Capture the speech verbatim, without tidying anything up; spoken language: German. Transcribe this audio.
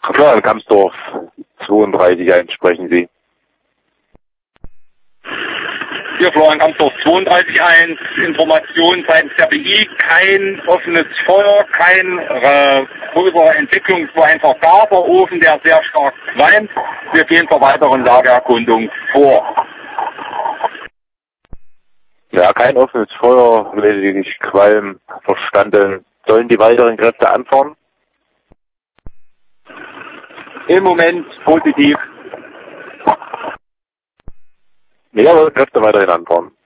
Florian Kamsdorf, zweiunddreißig eins, sprechen Sie. Hier Florian Kamsdorf, zweiunddreißig eins, Information seitens der B I, kein offenes Feuer, kein äh, größere Entwicklung, es war einfach Gaserofen, der sehr stark qualmt. Wir gehen zur weiteren Lageerkundung vor. Ja, kein offenes Feuer, lediglich Qualm, verstanden. Sollen die weiteren Kräfte anfahren? Im Moment positiv. Jawohl, Kräfte weiterhin anfahren.